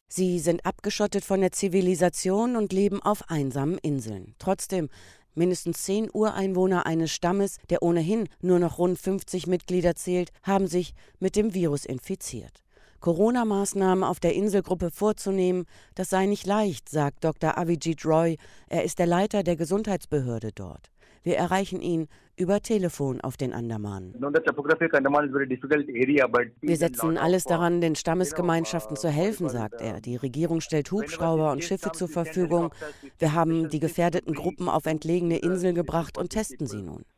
Sie sind abgeschottet von der Zivilisation und leben auf einsamen Inseln. Trotzdem, mindestens 10 Ureinwohner eines Stammes, der ohnehin nur noch rund 50 Mitglieder zählt, haben sich mit dem Virus infiziert. Corona-Maßnahmen auf der Inselgruppe vorzunehmen, das sei nicht leicht, sagt Dr. Avijit Roy. Er ist der Leiter der Gesundheitsbehörde dort. Wir erreichen ihn über Telefon auf den Andamanen. Wir setzen alles daran, den Stammesgemeinschaften zu helfen, sagt er. Die Regierung stellt Hubschrauber und Schiffe zur Verfügung. Wir haben die gefährdeten Gruppen auf entlegene Inseln gebracht und testen sie nun.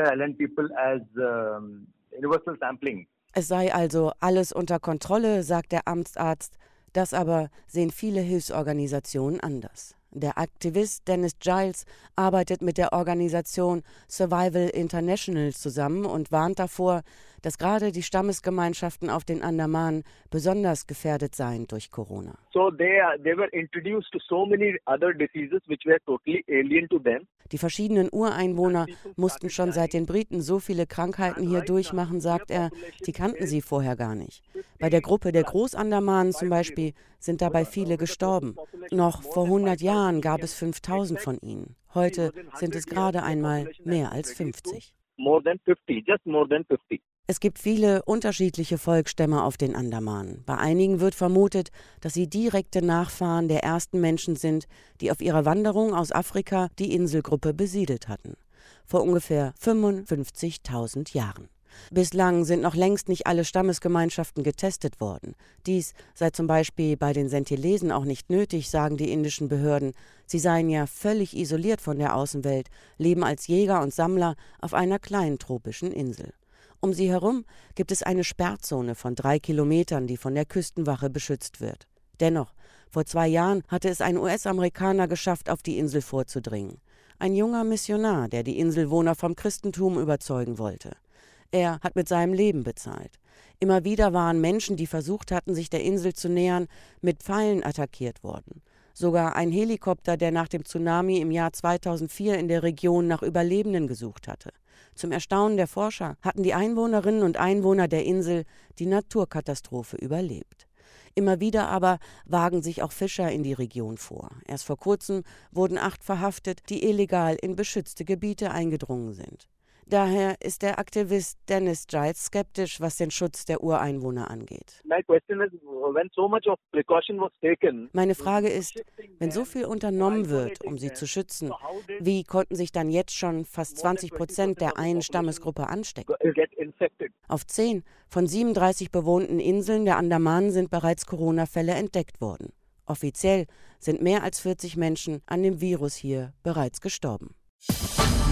Es sei also alles unter Kontrolle, sagt der Amtsarzt. Das aber sehen viele Hilfsorganisationen anders. Der Aktivist Dennis Giles arbeitet mit der Organisation Survival International zusammen und warnt davor, dass gerade die Stammesgemeinschaften auf den Andamanen besonders gefährdet seien durch Corona. Die verschiedenen Ureinwohner mussten schon seit den Briten so viele Krankheiten hier durchmachen, sagt er, die kannten sie vorher gar nicht. Bei der Gruppe der Großandamanen zum Beispiel sind dabei viele gestorben. Noch vor 100 Jahren gab es 5000 von ihnen. Heute sind es gerade einmal mehr als 50. Es gibt viele unterschiedliche Volksstämme auf den Andamanen. Bei einigen wird vermutet, dass sie direkte Nachfahren der ersten Menschen sind, die auf ihrer Wanderung aus Afrika die Inselgruppe besiedelt hatten. Vor ungefähr 55.000 Jahren. Bislang sind noch längst nicht alle Stammesgemeinschaften getestet worden. Dies sei zum Beispiel bei den Sentilesen auch nicht nötig, sagen die indischen Behörden. Sie seien ja völlig isoliert von der Außenwelt, leben als Jäger und Sammler auf einer kleinen tropischen Insel. Um sie herum gibt es eine Sperrzone von 3 Kilometern, die von der Küstenwache beschützt wird. Dennoch, vor 2 Jahren hatte es ein US-Amerikaner geschafft, auf die Insel vorzudringen. Ein junger Missionar, der die Inselwohner vom Christentum überzeugen wollte. Er hat mit seinem Leben bezahlt. Immer wieder waren Menschen, die versucht hatten, sich der Insel zu nähern, mit Pfeilen attackiert worden. Sogar ein Helikopter, der nach dem Tsunami im Jahr 2004 in der Region nach Überlebenden gesucht hatte. Zum Erstaunen der Forscher hatten die Einwohnerinnen und Einwohner der Insel die Naturkatastrophe überlebt. Immer wieder aber wagen sich auch Fischer in die Region vor. Erst vor kurzem wurden 8 verhaftet, die illegal in beschützte Gebiete eingedrungen sind. Daher ist der Aktivist Dennis Giles skeptisch, was den Schutz der Ureinwohner angeht. Meine Frage ist, wenn so viel unternommen wird, um sie zu schützen, wie konnten sich dann jetzt schon fast 20% der einen Stammesgruppe anstecken? Auf 10 von 37 bewohnten Inseln der Andamanen sind bereits Corona-Fälle entdeckt worden. Offiziell sind mehr als 40 Menschen an dem Virus hier bereits gestorben.